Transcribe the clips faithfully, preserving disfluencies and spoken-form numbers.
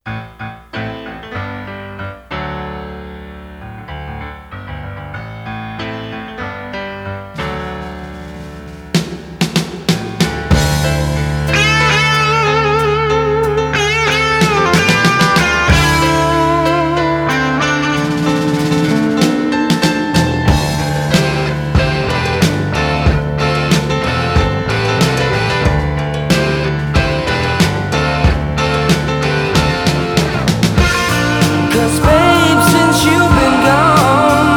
'Cause babe, since you've been gone,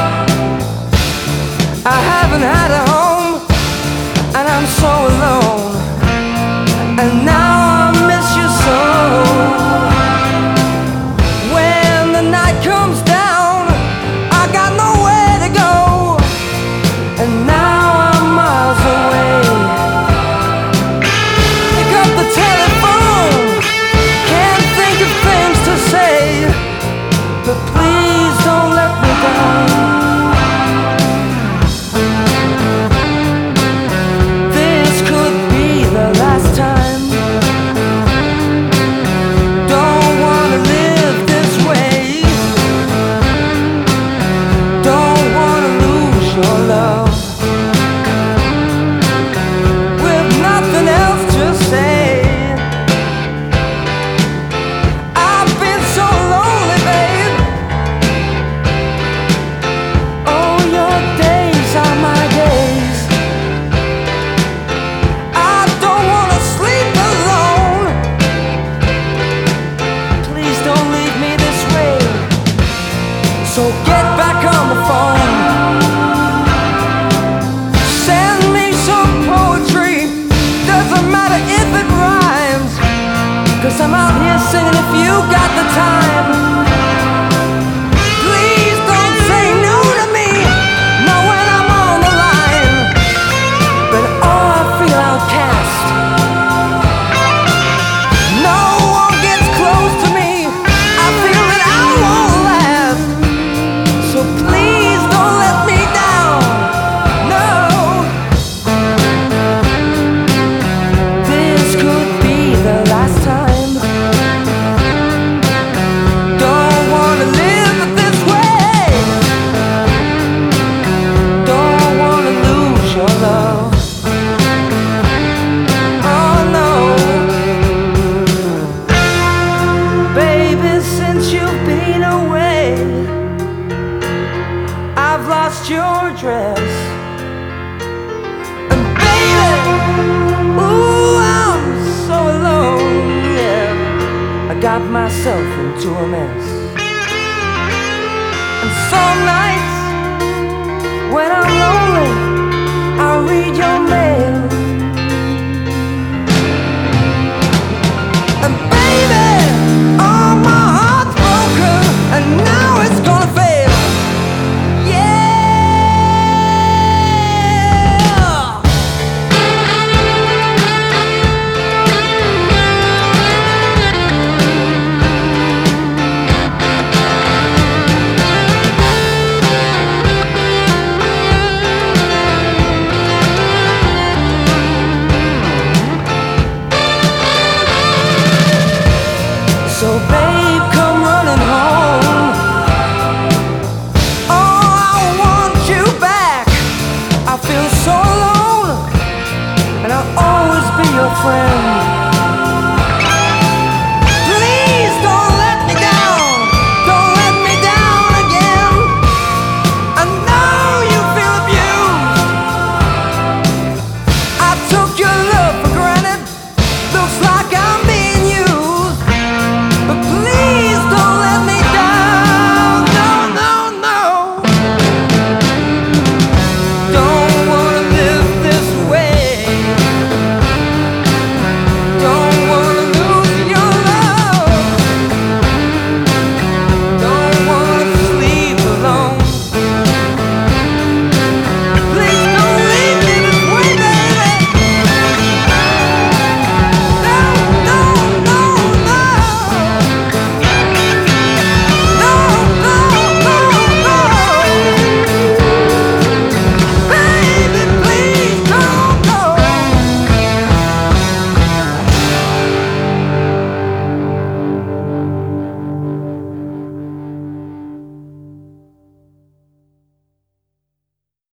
I haven't had a home, and I'm so alone. And now I miss you so. When the night comes down, I got nowhere to go, and now I'm miles away. Pick up the telephone, can't think of things to say, but please don't let me down. This could be the last time. Don't wanna live this way. Don't wanna lose your love. With nothing else to say, I've been so lonely, babe. Oh, your days are my days. I don't wanna sleep alone. Please don't leave me this way. So get back on the phone. Send me some poetry. Doesn't matter if it rhymes, 'cause I'm out here singing if you got the time. Please don't say no to me, not when I'm on the line. But oh, I feel outcast. No one gets close to me. I feel that I won't last. So please don't let me down. No. This could be the last time. Don't wanna live this way. Don't wanna lose your love. Oh no. Baby, since you've been away, I've lost your address. And baby, ooh, I'm so alone, yeah. I got myself into a mess. And some nights when I'm lonely, I read your mail.